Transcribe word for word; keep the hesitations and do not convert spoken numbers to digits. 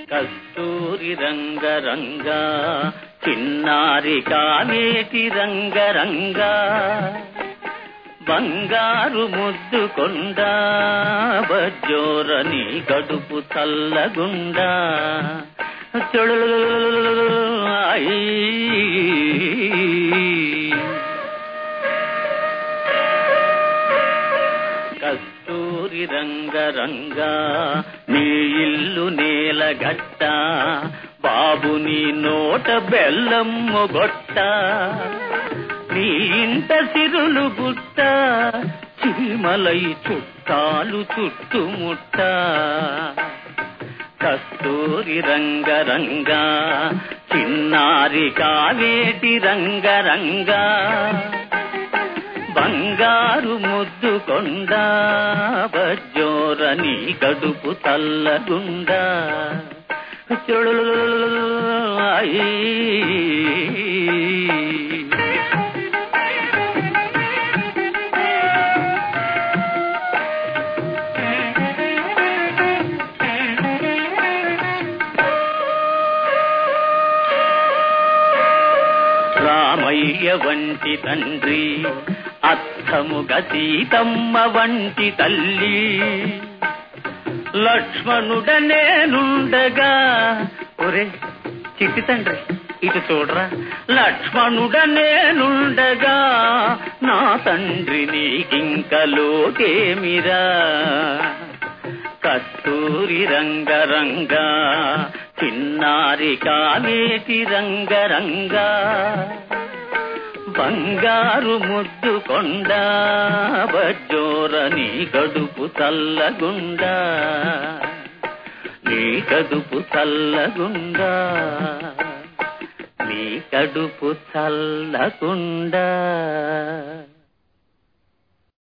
కస్తూరి రంగరంగా చిన్నారి కావేటి రంగరంగా బంగారు ముద్దు కొండ బజ్జోరని గడుపు చల్లగుండా కస్తూరి రంగరంగా నీ ఇల్లు నేలగట్ట బాబు నీ నోట బెల్లమ్ము గొట్ట నీ ఇంట సిరులు గుట్ట చీమలై చుట్టాలు చుట్టుముట్ట కస్తూరి రంగరంగా చిన్నారి కావేటి రంగరంగా బంగారు ముద్దు కొండ బజ్జోరని గడుపు చల్లగుండా రామయ్య వంటి తండ్రి అత్తముగ సీతమ్మ వంటి తల్లి లక్ష్మణుడ నేనుండగా ఒరే చిట్టి తండ్రి ఇటు చూడరా లక్ష్మణుడ నేనుండగా నా తండ్రి నీకింక లోకేమిరా కస్తూరి రంగరంగా చిన్నారి కావేటి రంగరంగా బంగారు ముద్దు కొండ బజ్జోరని గడుపు చల్లగుండా నీ కడుపు చల్లగుండా నీ కడుపు చల్లగుండా